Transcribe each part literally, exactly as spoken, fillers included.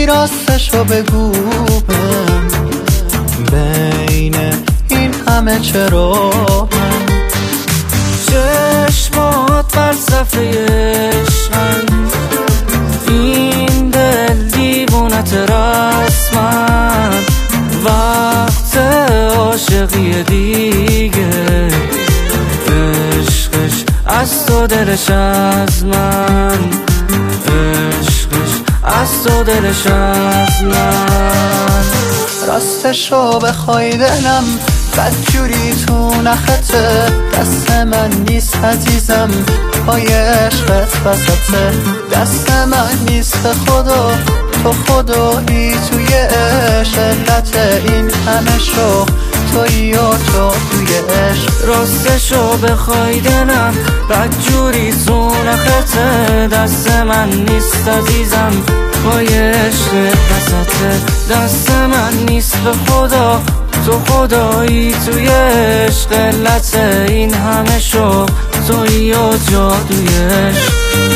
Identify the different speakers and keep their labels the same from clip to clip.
Speaker 1: راستشو بگو بهم، بین این همه چرا من؟
Speaker 2: چشمات فلسفه عشقن، این دل دیوونت رسمن، وقت عاشقی دیگه، عشقش از تو دلش از من، عشقش از تو دلش از من.
Speaker 1: راستشو بخوای دلم بدجوری تو نخته، دست من نیست عزیزم پای عشقت وسطه، دست من نیست به خدا تو خدایی توی عشق، علت این همه شوق تویی و تو توی عشق.
Speaker 2: راستشو بخوای دلم بدجوری تو نخته، دست من نیست عزیزم پای عشقت وسطه، دست من نیست به خدا تو خدایی توی عشق، علت این همه شوق تویی و جادوی عشق.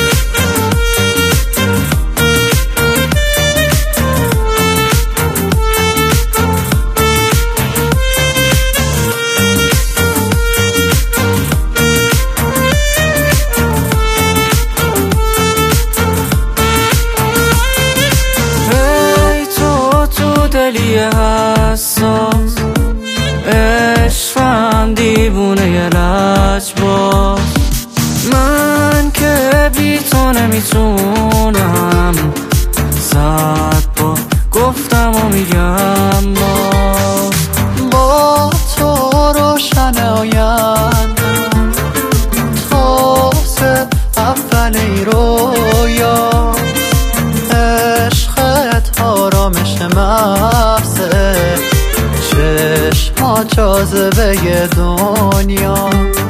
Speaker 2: دلی حساس عشقم دیوونه ی لجباز، من که بی تو نمیتونم، صد بار گفتم و میگم باز،
Speaker 1: با تو روشن آیندم تازه اول ای رویا، عشقت آرامش مغزه، چشما جاذبه ی دنیا،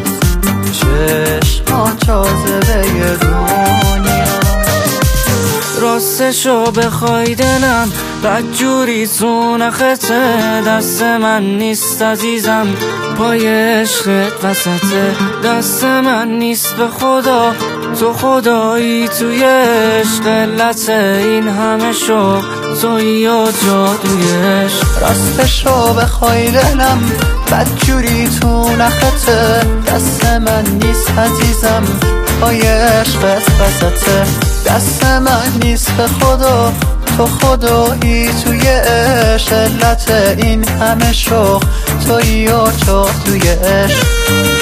Speaker 1: چشما جاذبه ی دنیا.
Speaker 2: راستشو بخوای دلم بدجوری تو نخته، دست من نیست عزیزم پای عشقت وسطه، دست من نیست به خدا تو خدایی توی عشق، علت این همه شوق تویی و جادوی عشق.
Speaker 1: راستشو بخوای دلم بدجوری تو نخته، دست من نیست عزیزم پای عشقت وسطه، دست من نیست به خدا تو خدایی توی عشق، علت این همه شوق تویی و جادوی عشق.